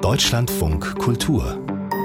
Deutschlandfunk Kultur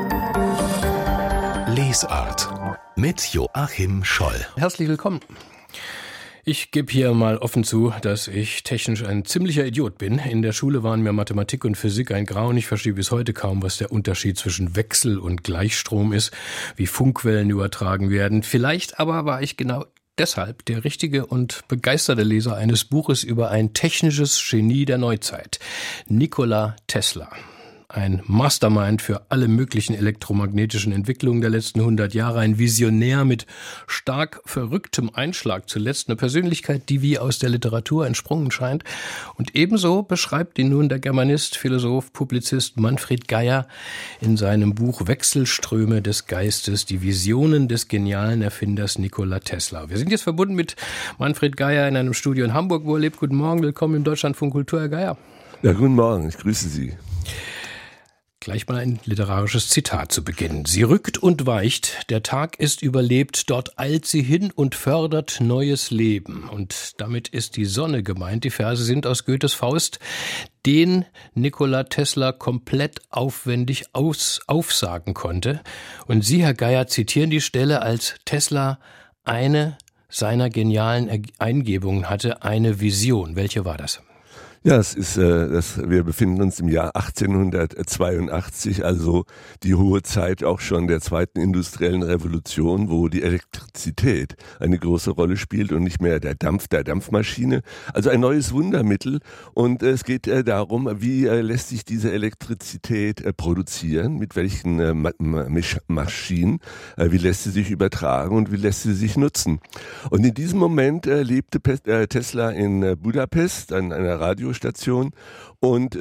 Lesart mit Joachim Scholl. Herzlich willkommen. Ich gebe hier mal offen zu, dass ich technisch ein ziemlicher Idiot bin. In der Schule waren mir Mathematik und Physik ein Grauen. Ich verstehe bis heute kaum, was der Unterschied zwischen Wechsel- und Gleichstrom ist, wie Funkwellen übertragen werden. Vielleicht aber war ich genau deshalb der richtige und begeisterte Leser eines Buches über ein technisches Genie der Neuzeit, Nikola Tesla. Ein Mastermind für alle möglichen elektromagnetischen Entwicklungen der letzten 100 Jahre, ein Visionär mit stark verrücktem Einschlag, zuletzt eine Persönlichkeit, die wie aus der Literatur entsprungen scheint. Und ebenso beschreibt ihn nun der Germanist, Philosoph, Publizist Manfred Geier in seinem Buch Wechselströme des Geistes, die Visionen des genialen Erfinders Nikola Tesla. Wir sind jetzt verbunden mit Manfred Geier in einem Studio in Hamburg, wo er lebt. Guten Morgen, willkommen im Deutschlandfunk Kultur, Herr Geier. Ja, guten Morgen, ich grüße Sie. Gleich mal ein literarisches Zitat zu Beginn. Sie rückt und weicht, der Tag ist überlebt, dort eilt sie hin und fördert neues Leben. Und damit ist die Sonne gemeint. Die Verse sind aus Goethes Faust, den Nikola Tesla komplett aufwendig aufsagen konnte. Und Sie, Herr Geier, zitieren die Stelle, als Tesla eine seiner genialen Eingebungen hatte, eine Vision. Welche war das? Ja, es ist, wir befinden uns im Jahr 1882, also die hohe Zeit auch schon der zweiten industriellen Revolution, wo die Elektrizität eine große Rolle spielt und nicht mehr der Dampf der Dampfmaschine. Also ein neues Wundermittel, und es geht darum, wie lässt sich diese Elektrizität produzieren, mit welchen Maschinen, wie lässt sie sich übertragen und wie lässt sie sich nutzen. Und in diesem Moment lebte Tesla in Budapest an einer Radiostation, und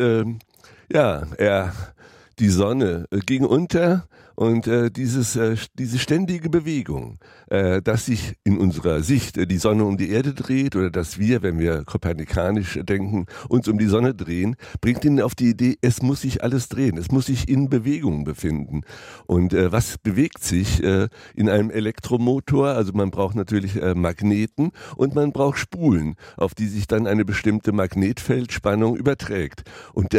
die Sonne ging unter, und diese ständige Bewegung, dass sich in unserer Sicht die Sonne um die Erde dreht, oder dass wir, wenn wir kopernikanisch denken, uns um die Sonne drehen, bringt ihn auf die Idee, es muss sich alles drehen, es muss sich in Bewegung befinden. Und was bewegt sich in einem Elektromotor? Also man braucht natürlich Magneten, und man braucht Spulen, auf die sich dann eine bestimmte Magnetfeldspannung überträgt. Und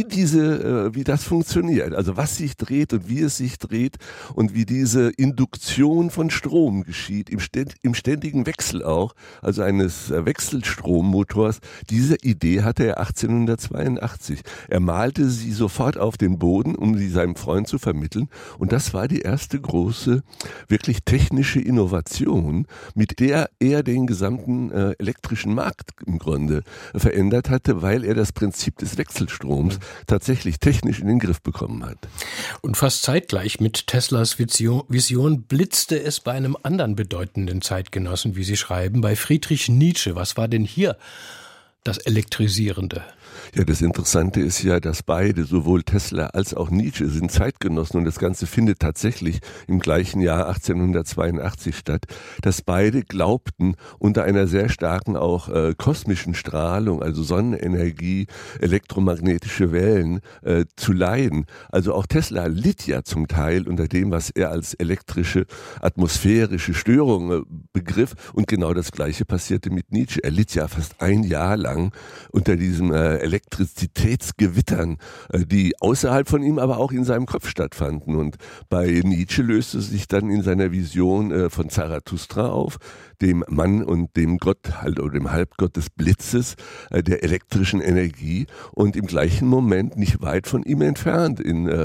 wie das funktioniert, also was sich dreht und wie es sich dreht und wie diese Induktion von Strom geschieht, im ständigen Wechsel auch, also eines Wechselstrommotors, diese Idee hatte er 1882. Er malte sie sofort auf den Boden, um sie seinem Freund zu vermitteln, und das war die erste große, wirklich technische Innovation, mit der er den gesamten elektrischen Markt im Grunde verändert hatte, weil er das Prinzip des Wechselstroms tatsächlich technisch in den Griff bekommen hat. Und fast zeitgleich mit Teslas Vision blitzte es bei einem anderen bedeutenden Zeitgenossen, wie Sie schreiben, bei Friedrich Nietzsche. Was war denn hier das Elektrisierende? Ja, das Interessante ist ja, dass beide, sowohl Tesla als auch Nietzsche, sind Zeitgenossen, und das Ganze findet tatsächlich im gleichen Jahr 1882 statt, dass beide glaubten, unter einer sehr starken auch kosmischen Strahlung, also Sonnenenergie, elektromagnetische Wellen zu leiden. Also auch Tesla litt ja zum Teil unter dem, was er als elektrische, atmosphärische Störung begriff, und genau das Gleiche passierte mit Nietzsche. Er litt ja fast ein Jahr lang unter diesem Elektrizitätsgewittern, die außerhalb von ihm, aber auch in seinem Kopf stattfanden. Und bei Nietzsche löste es sich dann in seiner Vision von Zarathustra auf, dem Mann und dem Gott, oder dem Halbgott des Blitzes, der elektrischen Energie, und im gleichen Moment, nicht weit von ihm entfernt,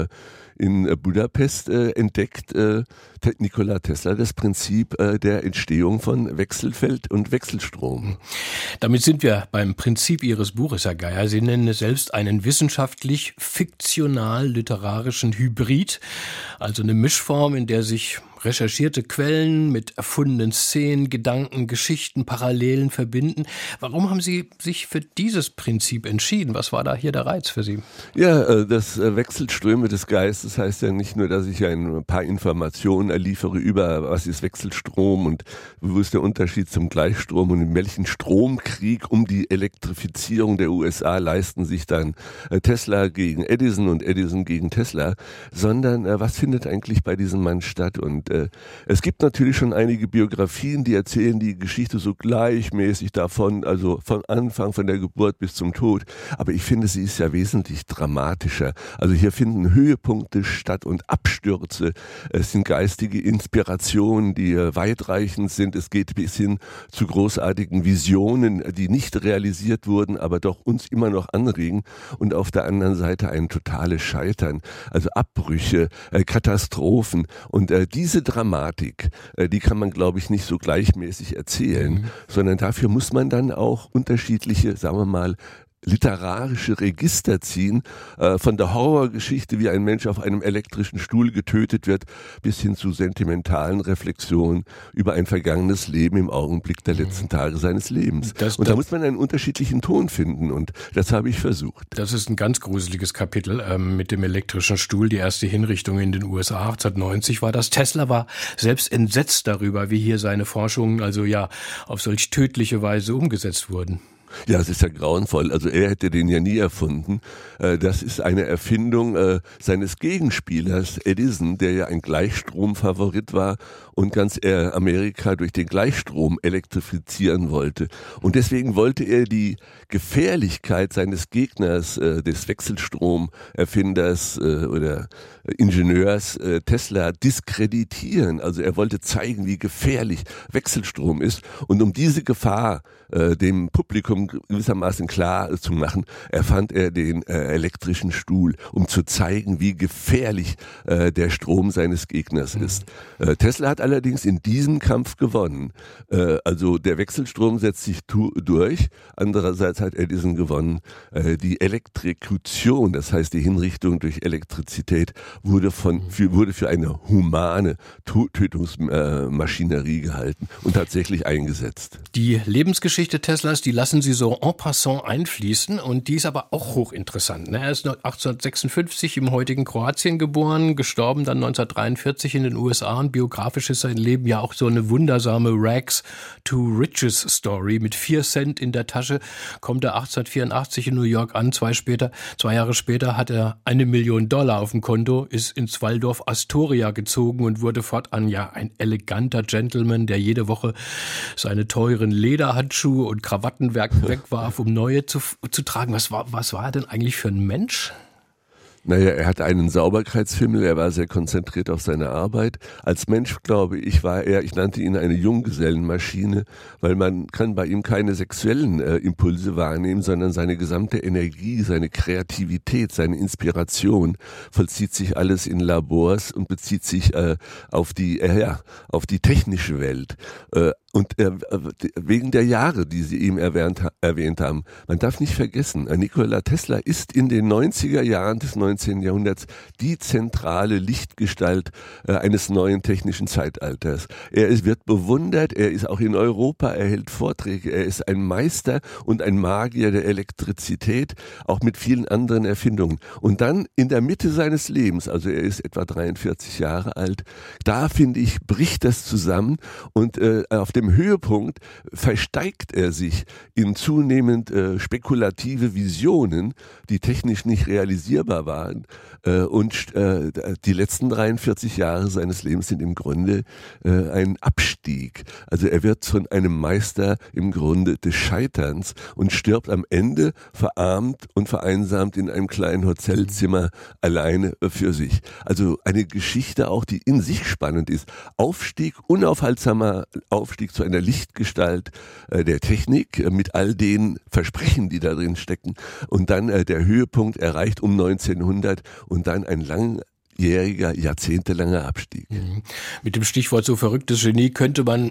in Budapest entdeckt Nikola Tesla das Prinzip der Entstehung von Wechselfeld und Wechselstrom. Damit sind wir beim Prinzip Ihres Buches, Herr Geier. Sie nennen es selbst einen wissenschaftlich-fiktional-literarischen Hybrid, also eine Mischform, in der sich recherchierte Quellen mit erfundenen Szenen, Gedanken, Geschichten, Parallelen verbinden. Warum haben Sie sich für dieses Prinzip entschieden? Was war da hier der Reiz für Sie? Ja, das Wechselströme des Geistes heißt ja nicht nur, dass ich ein paar Informationen erliefere über, was ist Wechselstrom und wo ist der Unterschied zum Gleichstrom und in welchen Stromkrieg um die Elektrifizierung der USA leisten sich dann Tesla gegen Edison und Edison gegen Tesla, sondern was findet eigentlich bei diesem Mann statt? Und Und es gibt natürlich schon einige Biografien, die erzählen die Geschichte so gleichmäßig davon, also von Anfang, von der Geburt bis zum Tod. Aber ich finde, sie ist ja wesentlich dramatischer. Also hier finden Höhepunkte statt und Abstürze. Es sind geistige Inspirationen, die weitreichend sind. Es geht bis hin zu großartigen Visionen, die nicht realisiert wurden, aber doch uns immer noch anregen. Und auf der anderen Seite ein totales Scheitern, also Abbrüche, Katastrophen. Und diese Dramatik, die kann man, glaube ich, nicht so gleichmäßig erzählen, sondern dafür muss man dann auch unterschiedliche, sagen wir mal, literarische Register ziehen, von der Horrorgeschichte, wie ein Mensch auf einem elektrischen Stuhl getötet wird, bis hin zu sentimentalen Reflexionen über ein vergangenes Leben im Augenblick der letzten Tage seines Lebens. Und da muss man einen unterschiedlichen Ton finden und das habe ich versucht. Das ist ein ganz gruseliges Kapitel mit dem elektrischen Stuhl. Die erste Hinrichtung in den USA 1890 war das. Tesla war selbst entsetzt darüber, wie hier seine Forschungen also ja auf solch tödliche Weise umgesetzt wurden. Ja, es ist ja grauenvoll. Also er hätte den ja nie erfunden. Das ist eine Erfindung seines Gegenspielers Edison, der ja ein Gleichstromfavorit war und ganz Amerika durch den Gleichstrom elektrifizieren wollte. Und deswegen wollte er die Gefährlichkeit seines Gegners, des Wechselstromerfinders oder Ingenieurs Tesla diskreditieren. Also er wollte zeigen, wie gefährlich Wechselstrom ist. Und um diese Gefahr dem Publikum gewissermaßen klar zu machen, erfand er den elektrischen Stuhl, um zu zeigen, wie gefährlich der Strom seines Gegners ist. Tesla hat allerdings in diesem Kampf gewonnen. Also der Wechselstrom setzt sich durch. Andererseits hat Edison gewonnen. Die Elektrokution, das heißt die Hinrichtung durch Elektrizität, wurde für eine humane Tötungsmaschinerie gehalten und tatsächlich eingesetzt. Die Lebensgeschichte Teslas, die lassen Sie so en passant einfließen und die ist aber auch hochinteressant. Er ist 1856 im heutigen Kroatien geboren, gestorben dann 1943 in den USA und biografisch ist sein Leben ja auch so eine wundersame Rags to Riches Story. Mit 4 Cent in der Tasche kommt er 1884 in New York an. 2 Jahre später hat er $1 Million auf dem Konto, ist ins Waldorf Astoria gezogen und wurde fortan ja ein eleganter Gentleman, der jede Woche seine teuren Lederhandschuhe und Krawattenwerk wegwarf, um neue zu tragen. Was war er denn eigentlich für ein Mensch? Naja, er hatte einen Sauberkeitsfimmel, er war sehr konzentriert auf seine Arbeit. Als Mensch, glaube ich, ich nannte ihn eine Junggesellenmaschine, weil man kann bei ihm keine sexuellen Impulse wahrnehmen, sondern seine gesamte Energie, seine Kreativität, seine Inspiration vollzieht sich alles in Labors und bezieht sich auf die technische Welt. Und wegen der Jahre, die Sie eben erwähnt haben, man darf nicht vergessen, Nikola Tesla ist in den 90er Jahren des 19. Jahrhunderts die zentrale Lichtgestalt eines neuen technischen Zeitalters. Er wird bewundert, er ist auch in Europa, er hält Vorträge, er ist ein Meister und ein Magier der Elektrizität, auch mit vielen anderen Erfindungen. Und dann in der Mitte seines Lebens, also er ist etwa 43 Jahre alt, da finde ich, bricht das zusammen und auf dem Höhepunkt versteigt er sich in zunehmend spekulative Visionen, die technisch nicht realisierbar waren. Und die letzten 43 Jahre seines Lebens sind im Grunde ein Abstieg. Also er wird von einem Meister im Grunde des Scheiterns und stirbt am Ende verarmt und vereinsamt in einem kleinen Hotelzimmer alleine für sich. Also eine Geschichte auch, die in sich spannend ist. Unaufhaltsamer Aufstieg zu einer Lichtgestalt der Technik mit all den Versprechen, die da drin stecken. Und dann der Höhepunkt erreicht um 1900 und dann ein langjähriger, jahrzehntelanger Abstieg. Mit dem Stichwort so verrücktes Genie könnte man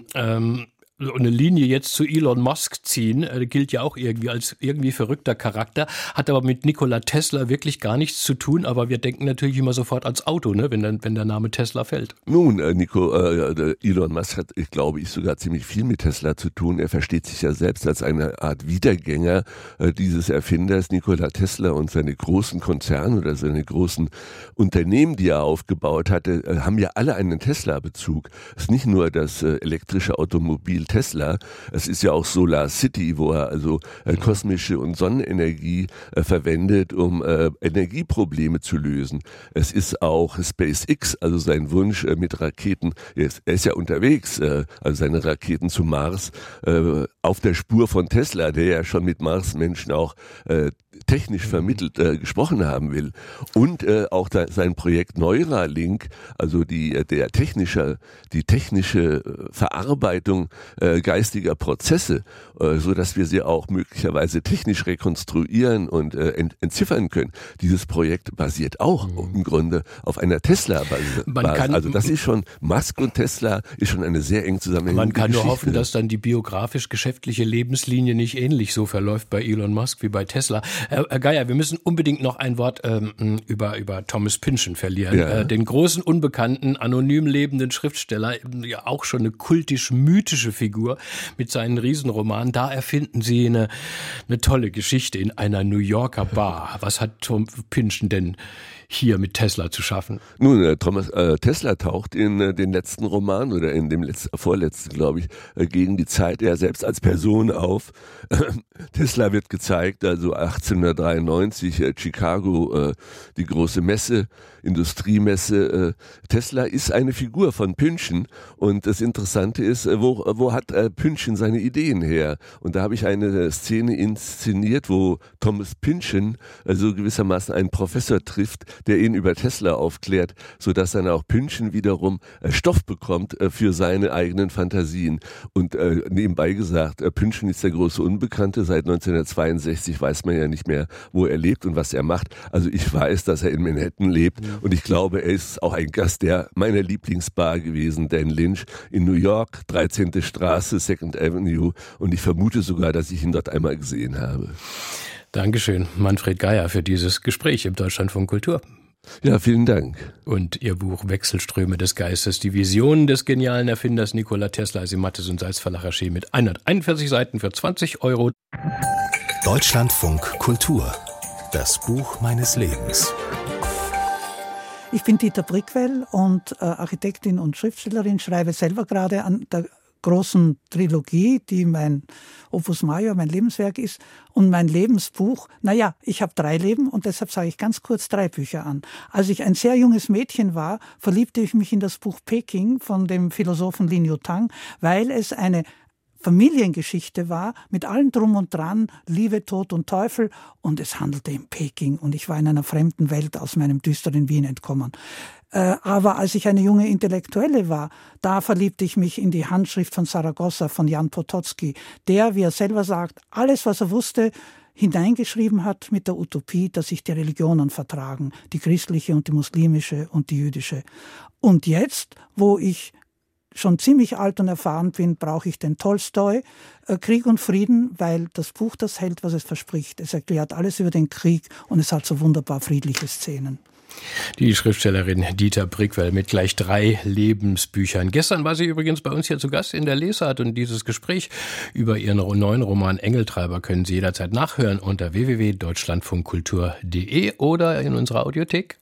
eine Linie jetzt zu Elon Musk ziehen, gilt ja auch irgendwie als irgendwie verrückter Charakter, hat aber mit Nikola Tesla wirklich gar nichts zu tun, aber wir denken natürlich immer sofort ans Auto, ne, wenn der Name Tesla fällt. Nun, Elon Musk hat, ich glaube, sogar ziemlich viel mit Tesla zu tun. Er versteht sich ja selbst als eine Art Wiedergänger dieses Erfinders Nikola Tesla und seine großen Konzerne oder seine großen Unternehmen, die er aufgebaut hatte, haben ja alle einen Tesla-Bezug. Es ist nicht nur das elektrische Automobil Tesla. Es ist ja auch Solar City, wo er also kosmische und Sonnenenergie verwendet, um Energieprobleme zu lösen. Es ist auch SpaceX, also sein Wunsch mit Raketen. Er ist ja unterwegs, also seine Raketen zum Mars, auf der Spur von Tesla, der ja schon mit Marsmenschen auch technisch vermittelt gesprochen haben will. Und auch sein Projekt Neuralink, also die technische Verarbeitung geistiger Prozesse, so dass wir sie auch möglicherweise technisch rekonstruieren und entziffern können. Dieses Projekt basiert auch im Grunde auf einer Tesla-Basis. Also das ist schon, Musk und Tesla ist schon eine sehr eng zusammenhängende Geschichte. Man kann nur hoffen, dass dann die biografisch-geschäftliche Lebenslinie nicht ähnlich so verläuft bei Elon Musk wie bei Tesla. Herr Geier, wir müssen unbedingt noch ein Wort über Thomas Pynchon verlieren. Den großen, unbekannten, anonym lebenden Schriftsteller, ja auch schon eine kultisch-mythische Figur mit seinen Riesenromanen. Da erfinden Sie eine tolle Geschichte in einer New Yorker Bar. Was hat Tom Pynchon denn hier mit Tesla zu schaffen? Nun, Tesla taucht in den letzten Roman oder in dem vorletzten, glaube ich, gegen die Zeit er selbst als Person auf. Tesla wird gezeigt, also 1893, Chicago, die große Messe, Industriemesse. Tesla ist eine Figur von Pynchon und das Interessante ist, wo hat Pynchon seine Ideen her? Und da habe ich eine Szene inszeniert, wo Thomas Pynchon also gewissermaßen einen Professor trifft, der ihn über Tesla aufklärt, sodass dann auch Pynchon wiederum Stoff bekommt für seine eigenen Fantasien. Und nebenbei gesagt, Pynchon ist der große Unbekannte. Seit 1962 weiß man ja nicht mehr, wo er lebt und was er macht. Also ich weiß, dass er in Manhattan lebt und ich glaube, er ist auch ein Gast der meiner Lieblingsbar gewesen, Dan Lynch in New York, 13. Straße, 2nd Avenue, und ich vermute sogar, dass ich ihn dort einmal gesehen habe. Dankeschön, Manfred Geier, für dieses Gespräch im Deutschlandfunk Kultur. Ja, vielen Dank. Und Ihr Buch Wechselströme des Geistes, die Visionen des genialen Erfinders Nikola Tesla, ist im Mattes und Seitz Verlag erschienen mit 141 Seiten für 20 €. Deutschlandfunk Kultur, das Buch meines Lebens. Ich bin Dieter Brickwell und Architektin und Schriftstellerin, schreibe selber gerade an der großen Trilogie, die mein Opus Major, mein Lebenswerk ist, und mein Lebensbuch. Naja, ich habe 3 Leben und deshalb sage ich ganz kurz 3 Bücher an. Als ich ein sehr junges Mädchen war, verliebte ich mich in das Buch Peking von dem Philosophen Lin Yutang, weil es eine Familiengeschichte war, mit allem Drum und Dran, Liebe, Tod und Teufel, und es handelte in Peking und ich war in einer fremden Welt aus meinem düsteren Wien entkommen. Aber als ich eine junge Intellektuelle war, da verliebte ich mich in die Handschrift von Saragossa, von Jan Potocki, der, wie er selber sagt, alles, was er wusste, hineingeschrieben hat mit der Utopie, dass sich die Religionen vertragen, die christliche und die muslimische und die jüdische. Und jetzt, wo ich schon ziemlich alt und erfahren bin, brauche ich den Tolstoi, Krieg und Frieden, weil das Buch das hält, was es verspricht. Es erklärt alles über den Krieg und es hat so wunderbar friedliche Szenen. Die Schriftstellerin Dieter Brickwell mit gleich 3 Lebensbüchern. Gestern war sie übrigens bei uns hier zu Gast in der Lesart und dieses Gespräch über ihren neuen Roman Engeltreiber können Sie jederzeit nachhören unter www.deutschlandfunkkultur.de oder in unserer Audiothek.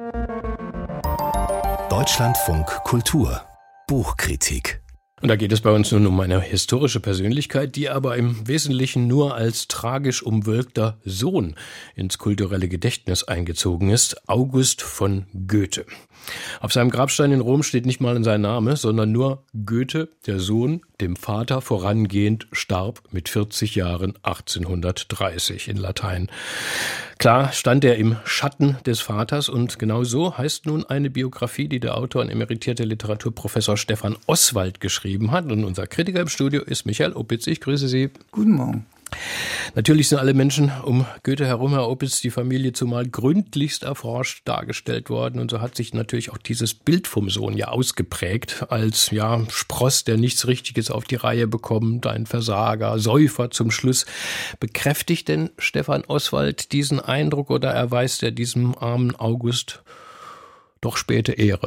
Deutschlandfunk Kultur Buchkritik. Und da geht es bei uns nun um eine historische Persönlichkeit, die aber im Wesentlichen nur als tragisch umwölkter Sohn ins kulturelle Gedächtnis eingezogen ist, August von Goethe. Auf seinem Grabstein in Rom steht nicht mal sein Name, sondern nur Goethe, der Sohn, dem Vater vorangehend, starb mit 40 Jahren 1830 in Latein. Klar stand er im Schatten des Vaters und genau so heißt nun eine Biografie, die der Autor und emeritierte Literaturprofessor Stefan Oswald geschrieben hat. Und unser Kritiker im Studio ist Michael Opitz. Ich grüße Sie. Guten Morgen. Natürlich sind alle Menschen um Goethe herum, Herr Opitz, die Familie zumal gründlichst erforscht dargestellt worden. Und so hat sich natürlich auch dieses Bild vom Sohn ja ausgeprägt als Spross, der nichts Richtiges auf die Reihe bekommt, ein Versager, Säufer zum Schluss. Bekräftigt denn Stefan Oswald diesen Eindruck oder erweist er diesem armen August doch späte Ehre?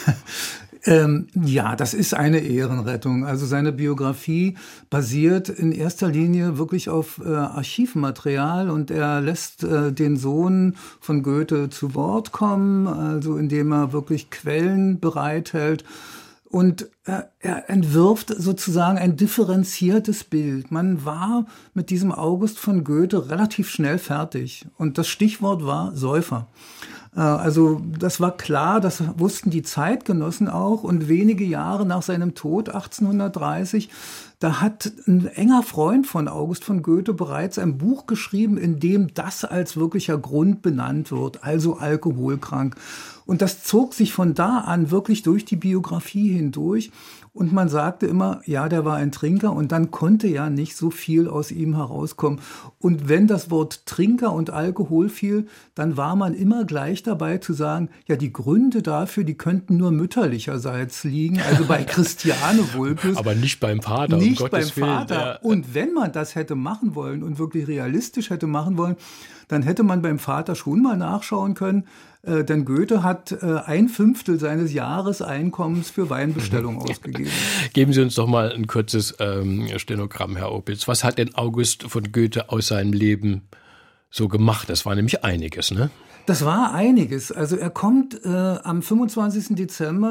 Ja, das ist eine Ehrenrettung. Also seine Biografie basiert in erster Linie wirklich auf Archivmaterial und er lässt den Sohn von Goethe zu Wort kommen, also indem er wirklich Quellen bereithält. Und er entwirft sozusagen ein differenziertes Bild. Man war mit diesem August von Goethe relativ schnell fertig. Und das Stichwort war Säufer. Also das war klar, das wussten die Zeitgenossen auch. Und wenige Jahre nach seinem Tod, 1830, da hat ein enger Freund von August von Goethe bereits ein Buch geschrieben, in dem das als wirklicher Grund benannt wird, also alkoholkrank. Und das zog sich von da an wirklich durch die Biografie hindurch. Und man sagte immer, ja, der war ein Trinker, und dann konnte ja nicht so viel aus ihm herauskommen. Und wenn das Wort Trinker und Alkohol fiel, dann war man immer gleich dabei zu sagen, ja, die Gründe dafür, die könnten nur mütterlicherseits liegen, also bei Christiane Vulpius. Aber nicht beim Vater, nicht um Gottes beim Vater. Willen. Ja. Und wenn man das hätte machen wollen und wirklich realistisch hätte machen wollen, dann hätte man beim Vater schon mal nachschauen können, denn Goethe hat 1/5 seines Jahreseinkommens für Weinbestellung ausgegeben. Geben Sie uns doch mal ein kurzes Stenogramm, Herr Opitz. Was hat denn August von Goethe aus seinem Leben so gemacht? Das war nämlich einiges, ne? Das war einiges. Also er kommt am 25. Dezember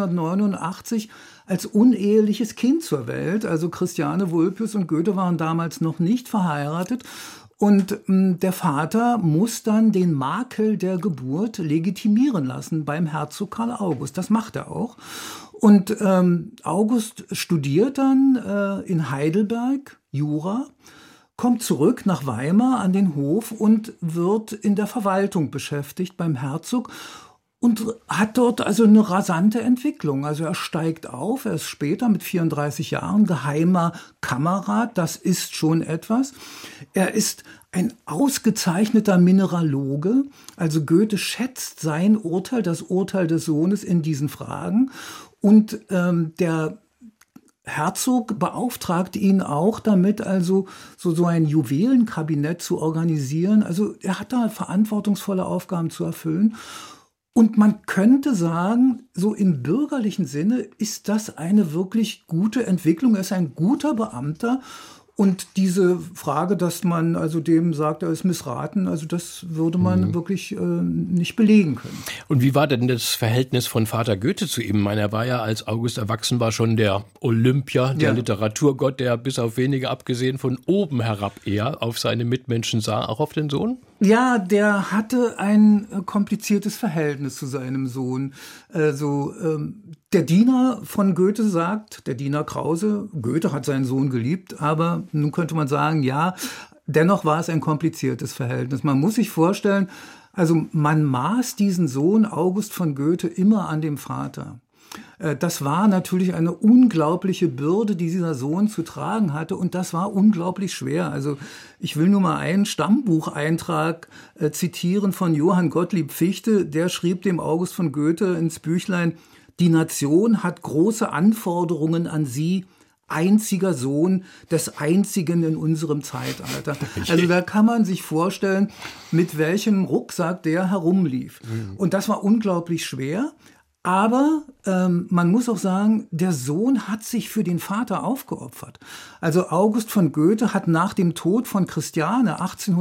1789 als uneheliches Kind zur Welt. Also Christiane Vulpius und Goethe waren damals noch nicht verheiratet. Und der Vater muss dann den Makel der Geburt legitimieren lassen beim Herzog Karl August. Das macht er auch. Und August studiert dann in Heidelberg Jura, kommt zurück nach Weimar an den Hof und wird in der Verwaltung beschäftigt beim Herzog und hat dort also eine rasante Entwicklung. Also er steigt auf, er ist später mit 34 Jahren geheimer Kammerrat, das ist schon etwas. Er ist ein ausgezeichneter Mineraloge, also Goethe schätzt sein Urteil, das Urteil des Sohnes in diesen Fragen, und der Herzog beauftragt ihn auch damit, also so ein Juwelenkabinett zu organisieren. Also er hat da verantwortungsvolle Aufgaben zu erfüllen. Und man könnte sagen, so im bürgerlichen Sinne ist das eine wirklich gute Entwicklung. Er ist ein guter Beamter. Und diese Frage, dass man also dem sagt, er ist missraten, also das würde man wirklich nicht belegen können. Und wie war denn das Verhältnis von Vater Goethe zu ihm? Ich meine, er war ja, als August erwachsen war, schon der Olympier, der Literaturgott, der bis auf wenige abgesehen von oben herab eher auf seine Mitmenschen sah, auch auf den Sohn? Ja, der hatte ein kompliziertes Verhältnis zu seinem Sohn. Also der Diener von Goethe sagt, der Diener Krause, Goethe hat seinen Sohn geliebt, aber nun könnte man sagen, ja, dennoch war es ein kompliziertes Verhältnis. Man muss sich vorstellen, also man maß diesen Sohn August von Goethe immer an dem Vater. Das war natürlich eine unglaubliche Bürde, die dieser Sohn zu tragen hatte, und das war unglaublich schwer. Also ich will nur mal einen Stammbucheintrag zitieren von Johann Gottlieb Fichte, der schrieb dem August von Goethe ins Büchlein: Die Nation hat große Anforderungen an sie, einziger Sohn des Einzigen in unserem Zeitalter. Also da kann man sich vorstellen, mit welchem Rucksack der herumlief. Und das war unglaublich schwer. Aber man muss auch sagen, der Sohn hat sich für den Vater aufgeopfert. Also August von Goethe hat nach dem Tod von Christiane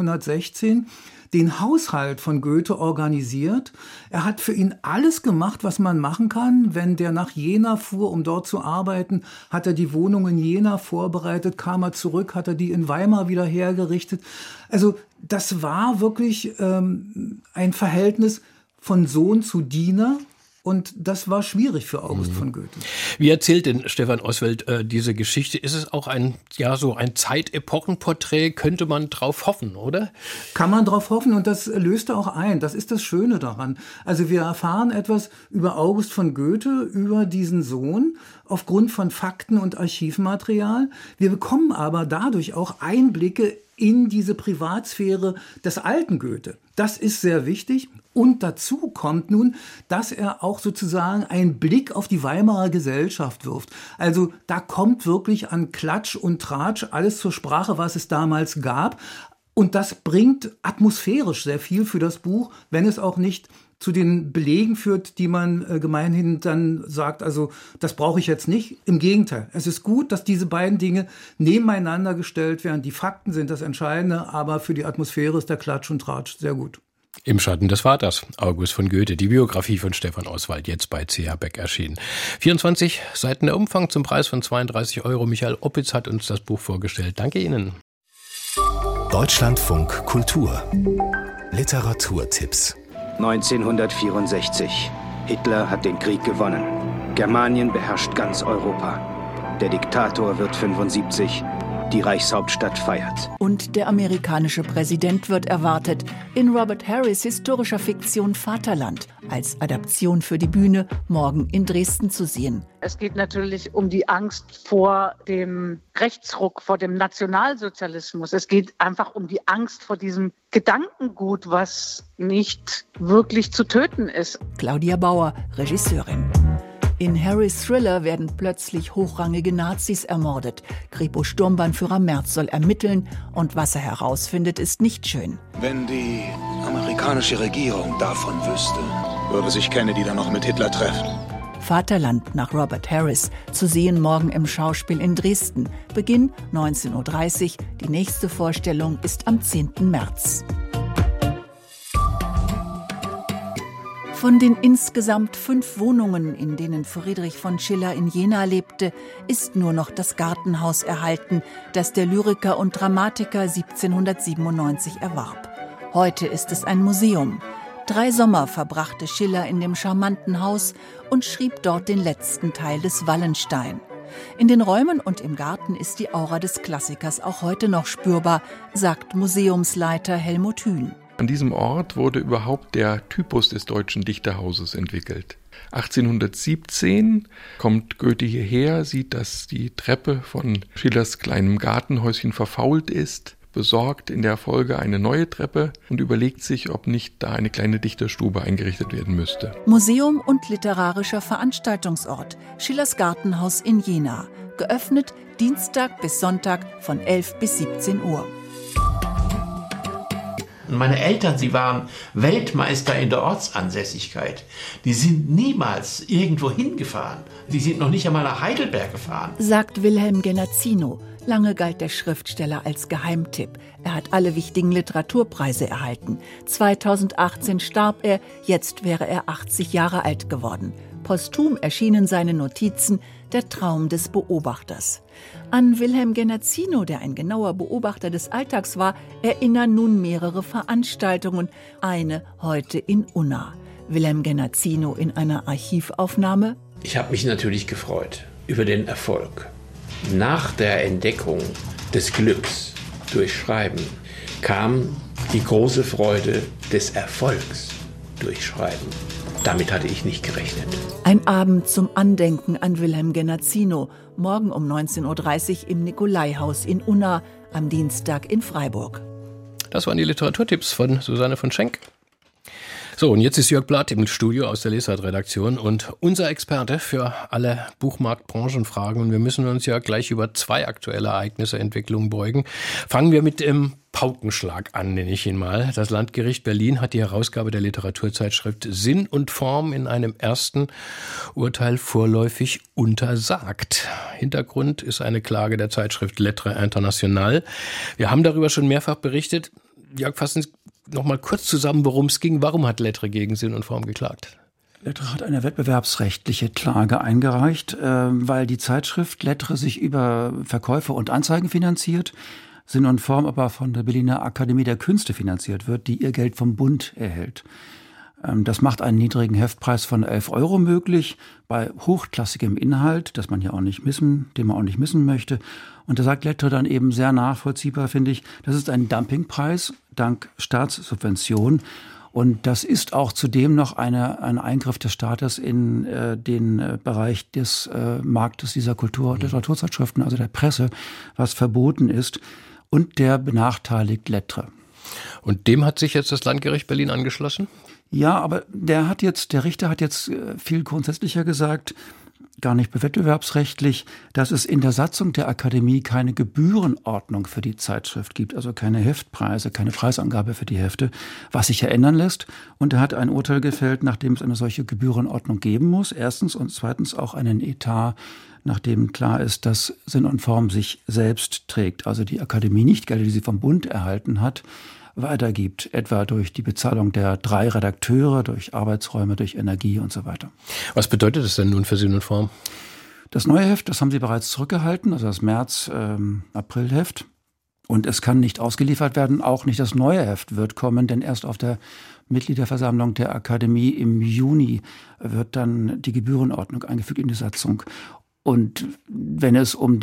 1816 den Haushalt von Goethe organisiert. Er hat für ihn alles gemacht, was man machen kann. Wenn der nach Jena fuhr, um dort zu arbeiten, hat er die Wohnung in Jena vorbereitet, kam er zurück, hat er die in Weimar wieder hergerichtet. Also das war wirklich ein Verhältnis von Sohn zu Diener. Und das war schwierig für August von Goethe. Wie erzählt denn Stefan Oswald diese Geschichte? Ist es auch ein Zeitepochenporträt? Könnte man drauf hoffen, oder? Kann man drauf hoffen, und das löst auch ein. Das ist das Schöne daran. Also wir erfahren etwas über August von Goethe, über diesen Sohn, aufgrund von Fakten und Archivmaterial. Wir bekommen aber dadurch auch Einblicke in diese Privatsphäre des alten Goethe. Das ist sehr wichtig. Und dazu kommt nun, dass er auch sozusagen einen Blick auf die Weimarer Gesellschaft wirft. Also da kommt wirklich an Klatsch und Tratsch alles zur Sprache, was es damals gab. Und das bringt atmosphärisch sehr viel für das Buch, wenn es auch nicht zu den Belegen führt, die man gemeinhin dann sagt, also das brauche ich jetzt nicht. Im Gegenteil, es ist gut, dass diese beiden Dinge nebeneinander gestellt werden. Die Fakten sind das Entscheidende, aber für die Atmosphäre ist der Klatsch und Tratsch sehr gut. Im Schatten des Vaters, August von Goethe, die Biografie von Stefan Oswald, jetzt bei C.H. Beck erschienen. 24 Seiten der Umfang zum Preis von 32 €. Michael Oppitz hat uns das Buch vorgestellt. Danke Ihnen. Deutschlandfunk Kultur. Literaturtipps. 1964. Hitler hat den Krieg gewonnen. Germanien beherrscht ganz Europa. Der Diktator wird 75. Die Reichshauptstadt feiert. Und der amerikanische Präsident wird erwartet. In Robert Harris' historischer Fiktion Vaterland, als Adaption für die Bühne, morgen in Dresden zu sehen. Es geht natürlich um die Angst vor dem Rechtsruck, vor dem Nationalsozialismus. Es geht einfach um die Angst vor diesem Gedankengut, was nicht wirklich zu töten ist. Claudia Bauer, Regisseurin. In Harrys Thriller werden plötzlich hochrangige Nazis ermordet. Kripo Sturmbannführer Merz soll ermitteln und was er herausfindet, ist nicht schön. Wenn die amerikanische Regierung davon wüsste, würde sich Kennedy dann noch mit Hitler treffen. Vaterland nach Robert Harris, zu sehen morgen im Schauspiel in Dresden. Beginn 19.30 Uhr, die nächste Vorstellung ist am 10. März. Von den insgesamt 5 Wohnungen, in denen Friedrich von Schiller in Jena lebte, ist nur noch das Gartenhaus erhalten, das der Lyriker und Dramatiker 1797 erwarb. Heute ist es ein Museum. 3 Sommer verbrachte Schiller in dem charmanten Haus und schrieb dort den letzten Teil des Wallenstein. In den Räumen und im Garten ist die Aura des Klassikers auch heute noch spürbar, sagt Museumsleiter Helmut Hühn. An diesem Ort wurde überhaupt der Typus des deutschen Dichterhauses entwickelt. 1817 kommt Goethe hierher, sieht, dass die Treppe von Schillers kleinem Gartenhäuschen verfault ist, besorgt in der Folge eine neue Treppe und überlegt sich, ob nicht da eine kleine Dichterstube eingerichtet werden müsste. Museum und literarischer Veranstaltungsort, Schillers Gartenhaus in Jena. Geöffnet Dienstag bis Sonntag von 11 bis 17 Uhr. Meine Eltern, sie waren Weltmeister in der Ortsansässigkeit. Die sind niemals irgendwo hingefahren. Die sind noch nicht einmal nach Heidelberg gefahren. Sagt Wilhelm Genazzino. Lange galt der Schriftsteller als Geheimtipp. Er hat alle wichtigen Literaturpreise erhalten. 2018 starb er, jetzt wäre er 80 Jahre alt geworden. Posthum erschienen seine Notizen Der Traum des Beobachters. An Wilhelm Genazzino, der ein genauer Beobachter des Alltags war, erinnern nun mehrere Veranstaltungen. Eine heute in Unna. Wilhelm Genazzino in einer Archivaufnahme. Ich habe mich natürlich gefreut über den Erfolg. Nach der Entdeckung des Glücks durch Schreiben kam die große Freude des Erfolgs durch Schreiben. Damit hatte ich nicht gerechnet. Ein Abend zum Andenken an Wilhelm Genazzino. Morgen um 19.30 Uhr im Nikolaihaus in Unna, am Dienstag in Freiburg. Das waren die Literaturtipps von Susanne von Schenk. So, und jetzt ist Jörg Blatt im Studio aus der Lesart-Redaktion und unser Experte für alle Buchmarktbranchenfragen. Und wir müssen uns ja gleich über 2 aktuelle Ereignisse, Entwicklungen beugen. Fangen wir mit dem Paukenschlag an, nenne ich ihn mal. Das Landgericht Berlin hat die Herausgabe der Literaturzeitschrift Sinn und Form in einem ersten Urteil vorläufig untersagt. Hintergrund ist eine Klage der Zeitschrift Lettres Internationales. Wir haben darüber schon mehrfach berichtet. Jörg, fassen Sie noch mal kurz zusammen, worum es ging. Warum hat Lettres gegen Sinn und Form geklagt? Lettres hat eine wettbewerbsrechtliche Klage eingereicht, weil die Zeitschrift Lettres sich über Verkäufe und Anzeigen finanziert, Sinn und Form aber von der Berliner Akademie der Künste finanziert wird, die ihr Geld vom Bund erhält. Das macht einen niedrigen Heftpreis von 11 € möglich, bei hochklassigem Inhalt, den man auch nicht missen möchte. Und da sagt Lettres dann eben sehr nachvollziehbar, finde ich, das ist ein Dumpingpreis dank Staatssubvention. Und das ist auch zudem noch ein Eingriff des Staates in den Bereich des Marktes dieser Kultur- und Literaturzeitschriften, also der Presse, was verboten ist. Und der benachteiligt Lettres. Und dem hat sich jetzt das Landgericht Berlin angeschlossen? Ja, aber der Richter hat jetzt viel grundsätzlicher gesagt, gar nicht wettbewerbsrechtlich, dass es in der Satzung der Akademie keine Gebührenordnung für die Zeitschrift gibt, also keine Heftpreise, keine Preisangabe für die Hefte, was sich ja ändern lässt. Und er hat ein Urteil gefällt, nachdem es eine solche Gebührenordnung geben muss, erstens, und zweitens auch einen Etat, nachdem klar ist, dass Sinn und Form sich selbst trägt. Also die Akademie nicht Gelder, die sie vom Bund erhalten hat, weitergibt, etwa durch die Bezahlung der 3 Redakteure, durch Arbeitsräume, durch Energie und so weiter. Was bedeutet das denn nun für Sinn und Form? Das neue Heft, das haben sie bereits zurückgehalten, also das März-April-Heft. Und es kann nicht ausgeliefert werden, auch nicht das neue Heft wird kommen, denn erst auf der Mitgliederversammlung der Akademie im Juni wird dann die Gebührenordnung eingefügt in die Satzung. Und wenn es um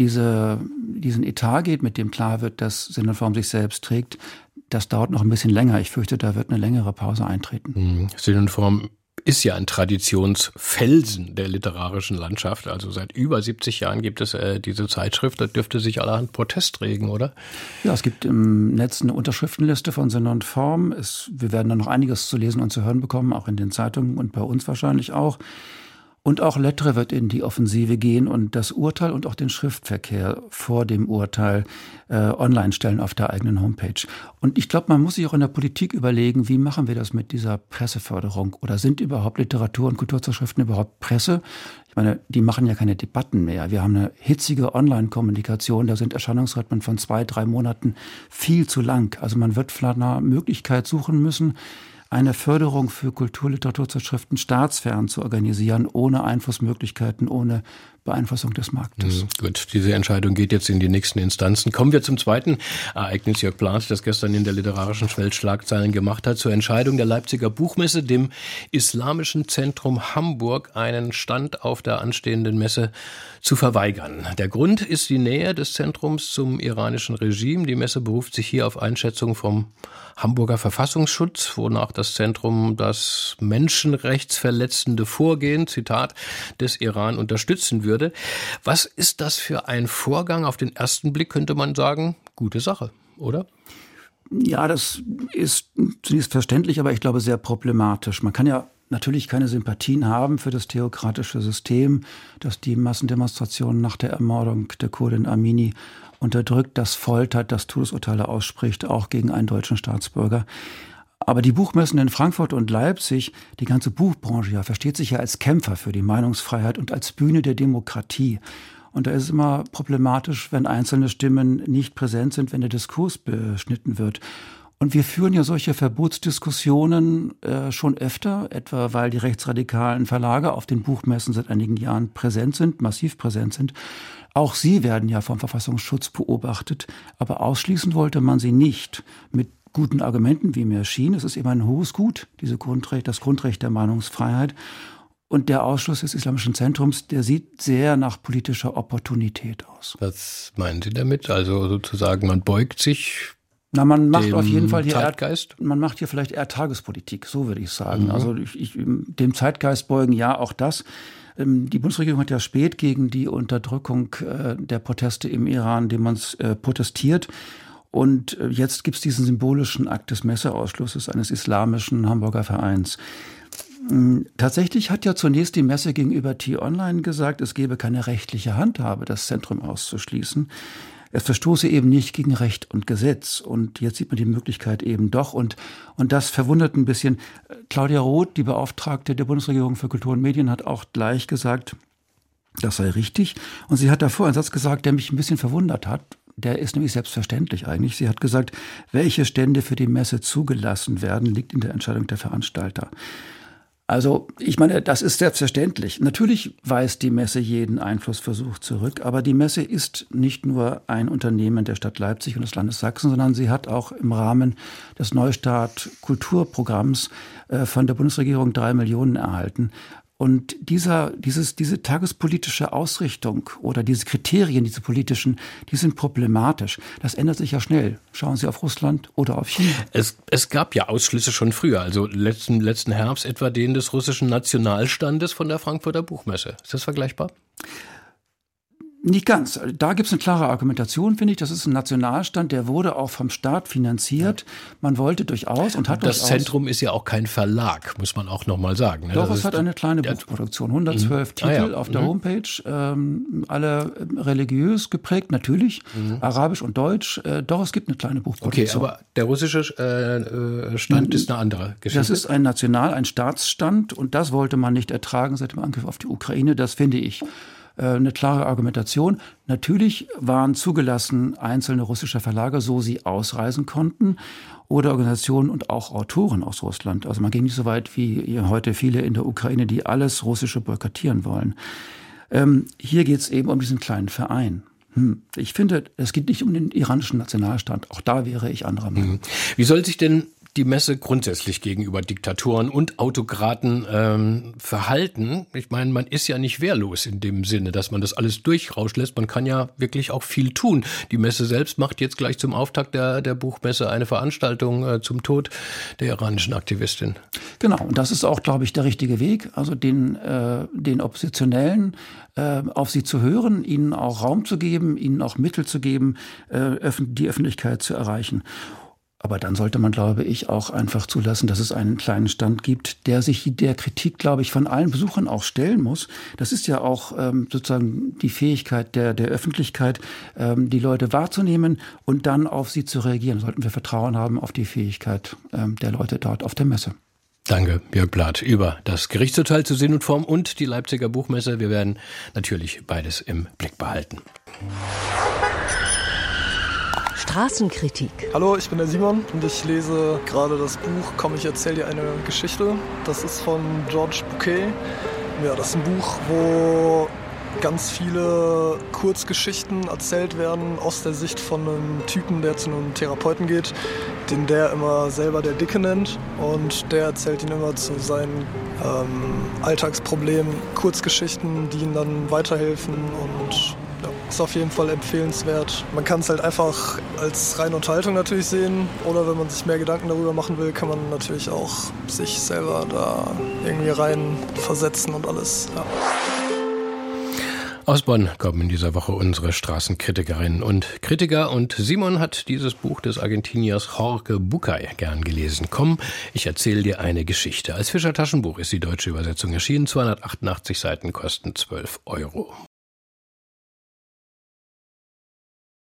diesen Etat geht, mit dem klar wird, dass Sinn und Form sich selbst trägt, das dauert noch ein bisschen länger. Ich fürchte, da wird eine längere Pause eintreten. Sinn und Form ist ja ein Traditionsfelsen der literarischen Landschaft. Also seit über 70 Jahren gibt es diese Zeitschrift. Da dürfte sich allerhand Protest regen, oder? Ja, es gibt im Netz eine Unterschriftenliste von Sinn und Form. Wir werden da noch einiges zu lesen und zu hören bekommen, auch in den Zeitungen und bei uns wahrscheinlich auch. Und auch Lettre wird in die Offensive gehen und das Urteil und auch den Schriftverkehr vor dem Urteil online stellen auf der eigenen Homepage. Und ich glaube, man muss sich auch in der Politik überlegen, wie machen wir das mit dieser Presseförderung? Oder sind überhaupt Literatur- und Kulturzeitschriften überhaupt Presse? Ich meine, die machen ja keine Debatten mehr. Wir haben eine hitzige Online-Kommunikation. Da sind Erscheinungsrhythmen von 2-3 Monaten viel zu lang. Also man wird vielleicht eine Möglichkeit suchen müssen, eine Förderung für Kultur-Literaturzeitschriften staatsfern zu organisieren, ohne Einflussmöglichkeiten, ohne Beeinflussung des Marktes. Gut, diese Entscheidung geht jetzt in die nächsten Instanzen. Kommen wir zum zweiten Ereignis, Jörg Blath, das gestern in der literarischen Welt Schlagzeilen gemacht hat, zur Entscheidung der Leipziger Buchmesse, dem Islamischen Zentrum Hamburg, einen Stand auf der anstehenden Messe zu verweigern. Der Grund ist die Nähe des Zentrums zum iranischen Regime. Die Messe beruft sich hier auf Einschätzung vom Hamburger Verfassungsschutz, wonach das Zentrum das menschenrechtsverletzende Vorgehen, Zitat, des Iran unterstützen würde. Was ist das für ein Vorgang? Auf den ersten Blick könnte man sagen, gute Sache, oder? Ja, das ist zunächst verständlich, aber ich glaube sehr problematisch. Man kann ja natürlich keine Sympathien haben für das theokratische System, das die Massendemonstrationen nach der Ermordung der Kurdin Amini unterdrückt, das foltert, das Todesurteile ausspricht, auch gegen einen deutschen Staatsbürger. Aber die Buchmessen in Frankfurt und Leipzig, die ganze Buchbranche ja, versteht sich ja als Kämpfer für die Meinungsfreiheit und als Bühne der Demokratie. Und da ist es immer problematisch, wenn einzelne Stimmen nicht präsent sind, wenn der Diskurs beschnitten wird. Und wir führen ja solche Verbotsdiskussionen schon öfter, etwa weil die rechtsradikalen Verlage auf den Buchmessen seit einigen Jahren präsent sind, massiv präsent sind. Auch sie werden ja vom Verfassungsschutz beobachtet, aber ausschließen wollte man sie nicht. Mit guten Argumenten, wie mir schien. Es ist eben ein hohes Gut, das Grundrecht der Meinungsfreiheit. Und der Ausschluss des Islamischen Zentrums, der sieht sehr nach politischer Opportunität aus. Was meinen Sie damit? Also sozusagen, man beugt sich man macht auf jeden Fall Zeitgeist? Man macht hier vielleicht eher Tagespolitik, so würde ich sagen. Also dem Zeitgeist beugen, ja, auch das. Die Bundesregierung hat ja spät gegen die Unterdrückung der Proteste im Iran protestiert. Und jetzt gibt es diesen symbolischen Akt des Messeausschlusses eines islamischen Hamburger Vereins. Tatsächlich hat ja zunächst die Messe gegenüber T-Online gesagt, es gebe keine rechtliche Handhabe, das Zentrum auszuschließen. Es verstoße eben nicht gegen Recht und Gesetz. Und jetzt sieht man die Möglichkeit eben doch. Und das verwundert ein bisschen. Claudia Roth, die Beauftragte der Bundesregierung für Kultur und Medien, hat auch gleich gesagt, das sei richtig. Und sie hat davor einen Satz gesagt, der mich ein bisschen verwundert hat. Der ist nämlich selbstverständlich eigentlich. Sie hat gesagt, welche Stände für die Messe zugelassen werden, liegt in der Entscheidung der Veranstalter. Also, ich meine, das ist selbstverständlich. Natürlich weist die Messe jeden Einflussversuch zurück, aber die Messe ist nicht nur ein Unternehmen der Stadt Leipzig und des Landes Sachsen, sondern sie hat auch im Rahmen des Neustart Kulturprogramms von der Bundesregierung 3 Millionen erhalten. Und diese tagespolitische Ausrichtung oder diese Kriterien, diese politischen, die sind problematisch. Das ändert sich ja schnell. Schauen Sie auf Russland oder auf China. Es gab ja Ausschlüsse schon früher, also letzten Herbst etwa den des russischen Nationalstandes von der Frankfurter Buchmesse. Ist das vergleichbar? Nicht ganz. Da gibt es eine klare Argumentation, finde ich. Das ist ein Nationalstand, der wurde auch vom Staat finanziert. Man wollte durchaus und hat das Zentrum ist ja auch kein Verlag, muss man auch noch mal sagen. Ne? Doch, es hat eine kleine Buchproduktion. 112 Titel auf der Homepage, alle religiös geprägt, natürlich, Arabisch und Deutsch. Doch, es gibt eine kleine Buchproduktion. Okay, aber der russische Stand ist eine andere Geschichte. Das ist ein Staatsstand und das wollte man nicht ertragen seit dem Angriff auf die Ukraine. Das finde ich eine klare Argumentation. Natürlich waren zugelassen einzelne russische Verlage, so sie ausreisen konnten, oder Organisationen und auch Autoren aus Russland. Also man ging nicht so weit wie heute viele in der Ukraine, die alles Russische boykottieren wollen. Hier geht es eben um diesen kleinen Verein. Ich finde, es geht nicht um den iranischen Nationalstaat. Auch da wäre ich anderer Meinung. Wie soll sich denn die Messe grundsätzlich gegenüber Diktatoren und Autokraten verhalten? Ich meine, man ist ja nicht wehrlos in dem Sinne, dass man das alles durchrauschen lässt. Man kann ja wirklich auch viel tun. Die Messe selbst macht jetzt gleich zum Auftakt der Buchmesse eine Veranstaltung zum Tod der iranischen Aktivistin. Genau, und das ist auch, glaube ich, der richtige Weg. Also den Oppositionellen auf sie zu hören, ihnen auch Raum zu geben, ihnen auch Mittel zu geben, die Öffentlichkeit zu erreichen. Aber dann sollte man, glaube ich, auch einfach zulassen, dass es einen kleinen Stand gibt, der sich der Kritik, glaube ich, von allen Besuchern auch stellen muss. Das ist ja auch sozusagen die Fähigkeit der Öffentlichkeit, die Leute wahrzunehmen und dann auf sie zu reagieren. Sollten wir Vertrauen haben auf die Fähigkeit der Leute dort auf der Messe. Danke, Jörg Blatt, über das Gerichtsurteil zu Sinn und Form und die Leipziger Buchmesse. Wir werden natürlich beides im Blick behalten. Straßenkritik. Hallo, ich bin der Simon und ich lese gerade das Buch Komm, ich erzähle dir eine Geschichte. Das ist von George Bouquet. Ja, das ist ein Buch, wo ganz viele Kurzgeschichten erzählt werden aus der Sicht von einem Typen, der zu einem Therapeuten geht, den der immer selber der Dicke nennt, und der erzählt ihn immer zu seinen Alltagsproblemen Kurzgeschichten, die ihm dann weiterhelfen, und ja, ist auf jeden Fall empfehlenswert. Man kann es halt einfach als reine Unterhaltung natürlich sehen, oder wenn man sich mehr Gedanken darüber machen will, kann man natürlich auch sich selber da irgendwie rein versetzen und alles. Ja. Aus Bonn kommen in dieser Woche unsere Straßenkritikerinnen und Kritiker, und Simon hat dieses Buch des Argentiniers Jorge Bucay gern gelesen. Komm, ich erzähle dir eine Geschichte. Als Fischer Taschenbuch ist die deutsche Übersetzung erschienen. 288 Seiten kosten 12 €.